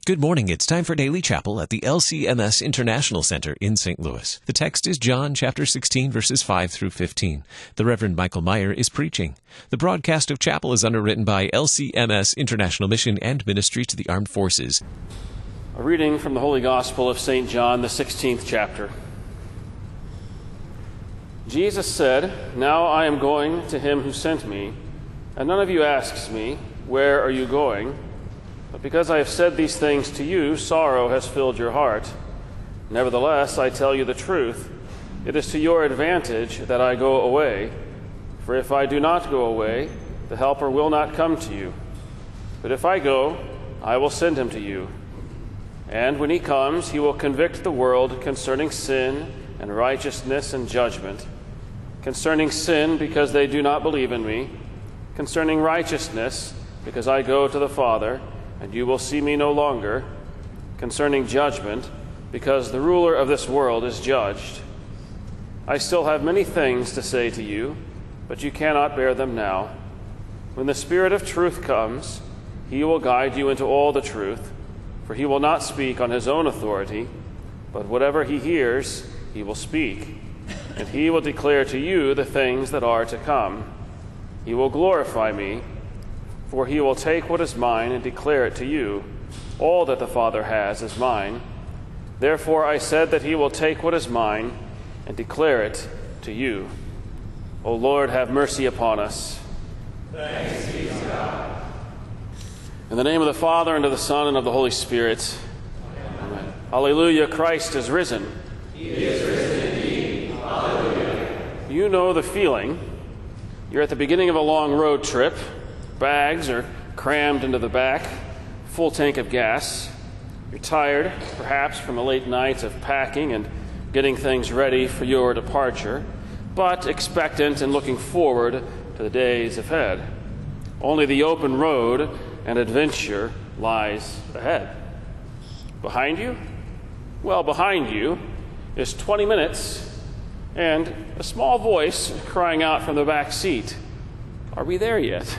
Good morning. It's time for Daily Chapel at the LCMS International Center in St. Louis. The text is John chapter 16, verses 5 through 15. The Reverend Michael Meyer is preaching. The broadcast of chapel is underwritten by LCMS International Mission and Ministry to the Armed Forces. A reading from the Holy Gospel of St. John, the 16th chapter. Jesus said, "Now I am going to him who sent me, and none of you asks me, 'Where are you going?' But because I have said these things to you, sorrow has filled your heart. Nevertheless, I tell you the truth. It is to your advantage that I go away. For if I do not go away, the Helper will not come to you. But if I go, I will send him to you. And when he comes, he will convict the world concerning sin and righteousness and judgment. Concerning sin, because they do not believe in me. Concerning righteousness, because I go to the Father, and you will see me no longer. Concerning judgment, because the ruler of this world is judged. I still have many things to say to you, but you cannot bear them now. When the Spirit of truth comes, he will guide you into all the truth, for he will not speak on his own authority, but whatever he hears, he will speak, and he will declare to you the things that are to come. He will glorify me, for he will take what is mine and declare it to you. All that the Father has is mine. Therefore I said that he will take what is mine and declare it to you. O Lord, have mercy upon us. Thanks be to God. In the name of the Father, and of the Son, and of the Holy Spirit. Amen. Alleluia, Christ is risen. He is risen indeed. Alleluia. You know the feeling. You're at the beginning of a long road trip. Bags are crammed into the back, full tank of gas. You're tired, perhaps from a late night of packing and getting things ready for your departure, but expectant and looking forward to the days ahead. Only the open road and adventure lies ahead. Behind you? Well, behind you is 20 minutes and a small voice crying out from the back seat, "Are we there yet?"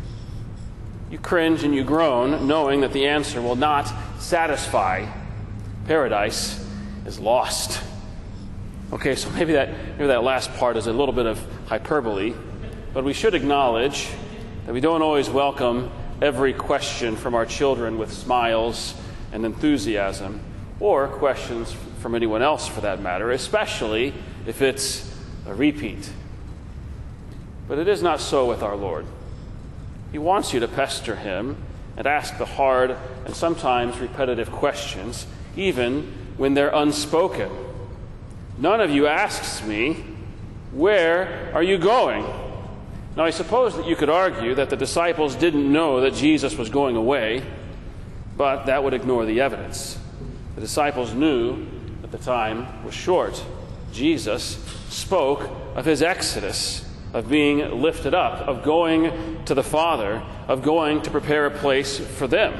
You cringe and you groan, knowing that the answer will not satisfy. Paradise is lost. Okay, so maybe that last part is a little bit of hyperbole, but we should acknowledge that we don't always welcome every question from our children with smiles and enthusiasm, or questions from anyone else for that matter, especially if it's a repeat. But it is not so with our Lord. He wants you to pester him and ask the hard and sometimes repetitive questions, even when they're unspoken. None of you asks me, "Where are you going?" Now, I suppose that you could argue that the disciples didn't know that Jesus was going away, but that would ignore the evidence. The disciples knew that the time was short. Jesus spoke of his exodus, of being lifted up, of going to the Father, of going to prepare a place for them.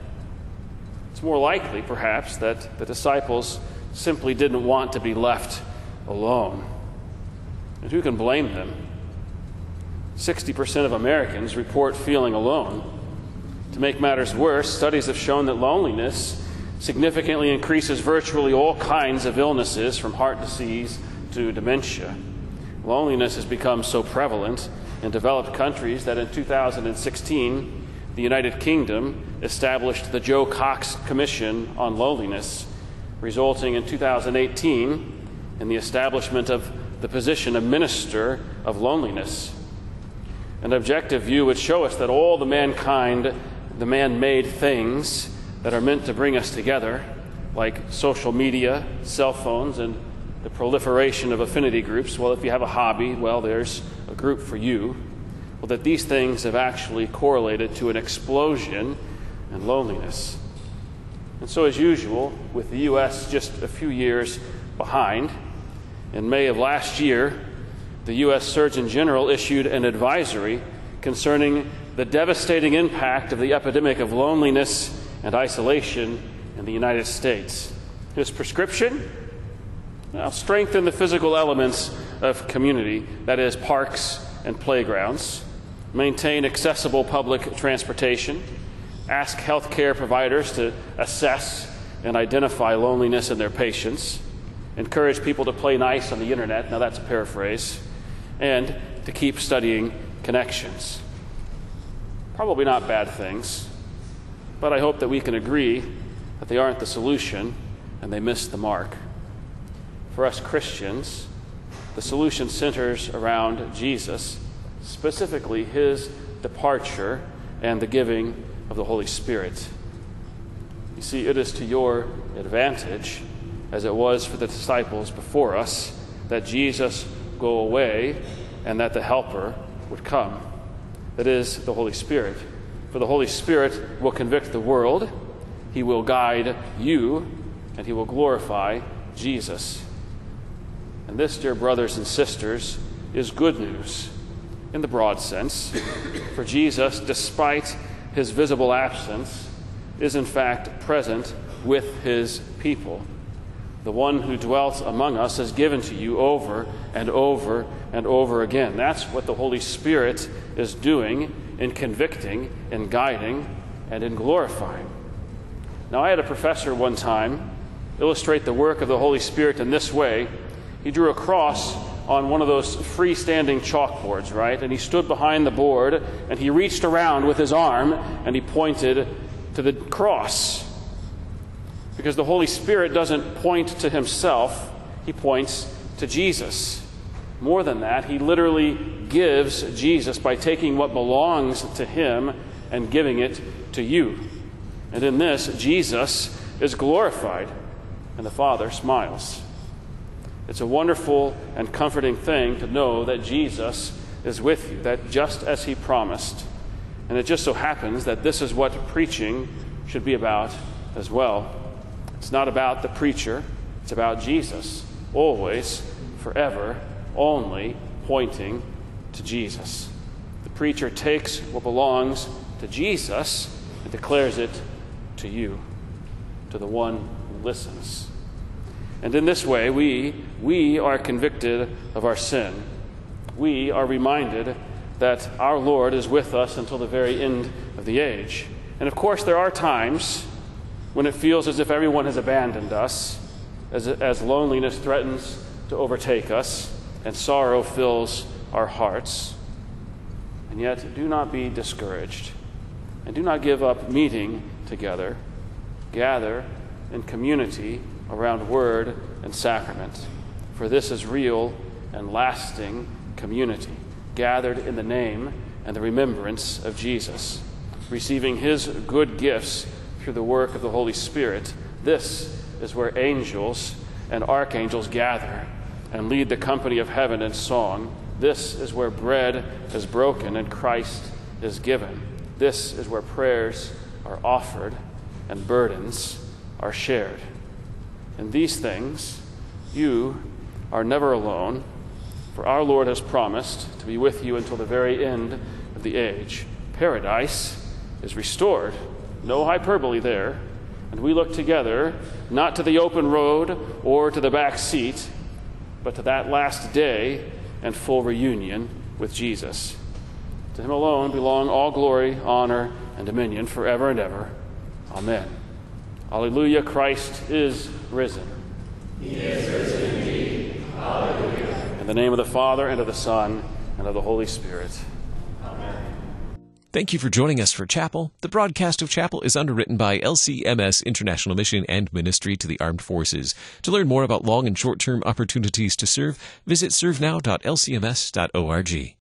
It's more likely, perhaps, that the disciples simply didn't want to be left alone. And who can blame them? 60% of Americans report feeling alone. To make matters worse, studies have shown that loneliness significantly increases virtually all kinds of illnesses, from heart disease to dementia. Loneliness has become so prevalent in developed countries that in 2016, the United Kingdom established the Joe Cox Commission on Loneliness, resulting in 2018 in the establishment of the position of Minister of Loneliness. An objective view would show us that all the man-made things that are meant to bring us together, like social media, cell phones, and the proliferation of affinity groups, well, if you have a hobby, well, there's a group for you. Well, that these things have actually correlated to an explosion in loneliness. And so, as usual, with the U.S. just a few years behind, in May of last year, the U.S. Surgeon General issued an advisory concerning the devastating impact of the epidemic of loneliness and isolation in the United States. His prescription? Now, strengthen the physical elements of community, that is, parks and playgrounds, maintain accessible public transportation, ask healthcare providers to assess and identify loneliness in their patients, encourage people to play nice on the internet, now that's a paraphrase, and to keep studying connections. Probably not bad things, but I hope that we can agree that they aren't the solution and they miss the mark. For us Christians, the solution centers around Jesus, specifically his departure and the giving of the Holy Spirit. You see, it is to your advantage, as it was for the disciples before us, that Jesus go away and that the Helper would come. That is, the Holy Spirit. For the Holy Spirit will convict the world, he will guide you, and he will glorify Jesus. And this, dear brothers and sisters, is good news in the broad sense. For Jesus, despite his visible absence, is in fact present with his people. The one who dwelt among us is given to you over and over and over again. That's what the Holy Spirit is doing in convicting, in guiding, and in glorifying. Now, I had a professor one time illustrate the work of the Holy Spirit in this way. He drew a cross on one of those freestanding chalkboards, right? And he stood behind the board, and he reached around with his arm, and he pointed to the cross. Because the Holy Spirit doesn't point to himself, he points to Jesus. More than that, he literally gives Jesus by taking what belongs to him and giving it to you. And in this, Jesus is glorified, and the Father smiles. It's a wonderful and comforting thing to know that Jesus is with you, that just as he promised. And it just so happens that this is what preaching should be about as well. It's not about the preacher, it's about Jesus, always, forever, only pointing to Jesus. The preacher takes what belongs to Jesus and declares it to you, to the one who listens. And in this way, we are convicted of our sin. We are reminded that our Lord is with us until the very end of the age. And of course, there are times when it feels as if everyone has abandoned us, as loneliness threatens to overtake us, and sorrow fills our hearts. And yet, do not be discouraged, and do not give up meeting together. Gather in community around word and sacrament, for this is real and lasting community, gathered in the name and the remembrance of Jesus, receiving his good gifts through the work of the Holy Spirit. This is where angels and archangels gather and lead the company of heaven in song. This is where bread is broken and Christ is given. This is where prayers are offered and burdens are shared. In these things, you are never alone, for our Lord has promised to be with you until the very end of the age. Paradise is restored. No hyperbole there. And we look together, not to the open road or to the back seat, but to that last day and full reunion with Jesus. To him alone belong all glory, honor, and dominion forever and ever. Amen. Alleluia, Christ is risen. He is risen indeed. Alleluia. In the name of the Father, and of the Son, and of the Holy Spirit. Amen. Thank you for joining us for Chapel. The broadcast of Chapel is underwritten by LCMS International Mission and Ministry to the Armed Forces. To learn more about long and short-term opportunities to serve, visit servenow.lcms.org.